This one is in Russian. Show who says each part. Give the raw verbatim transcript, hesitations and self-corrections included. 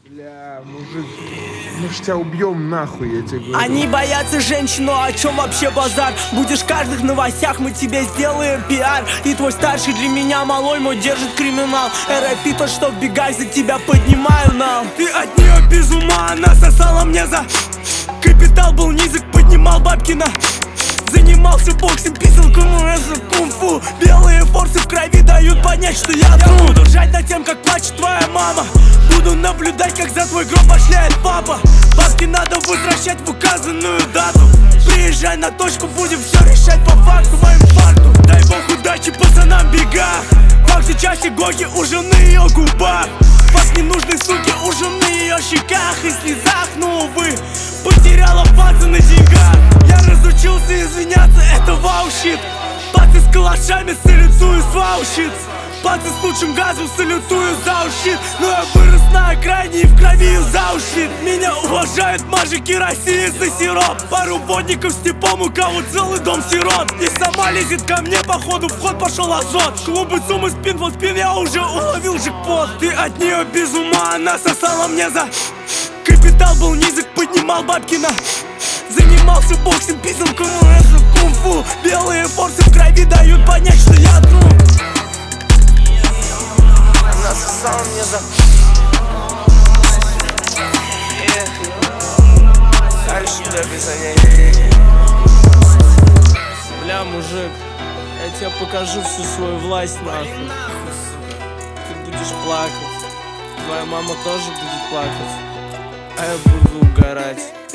Speaker 1: Бля, мужик, мы ж тебя убьем нахуй, я тебе говорю.
Speaker 2: Они боятся женщин, но о чем вообще базар? Будешь в каждых новостях, мы тебе сделаем пиар. И твой старший для меня малой мой держит криминал. РАП то, что в бегах за тебя поднимаю нам. Ты от нее без ума, она сосала мне за капитал, был низок, поднимал бабки на. Занимался боксом, писал кунг-фу. Белые форсы в крови дают понять, что я тру. Я буду ржать над тем, как плачет твоя мама. Буду наблюдать, как за твой гроб башляет папа. Бабки надо возвращать в указанную дату. Приезжай на точку, будем все решать по факту, моим факту. Дай бог удачи пацанам в бегах. Факт сейчас иголки у жены ее губах. Факт ненужной суки у жены ее щеках и слезах. Ну увы, потеряла паца на деньгах. Я разучился извиняться, это вау-щит. Пацы с калашами салютую с вау-щит. Пацы с лучшим газом салютую за ущит. Но я вырос на окраине и в крови за ущит. Меня уважают мажики России за сироп. Пару водников с типом, у кого целый дом сирот. И сама лезет ко мне, походу в ход пошел азот. Клубы суммы спин в спин, я уже уловил джекпот. Ты от нее без ума, она сосала мне за капитал, был низок, поднимал бабки на. Занимался боксом, писал кунг-фу. Белые форсы в крови дают понять, что я тру. Она сосала мне за дальше даже занятий. Бля, мужик, я тебе покажу всю свою власть, нахуй. Ты будешь плакать. Твоя мама тоже будет плакать. А я буду угорать.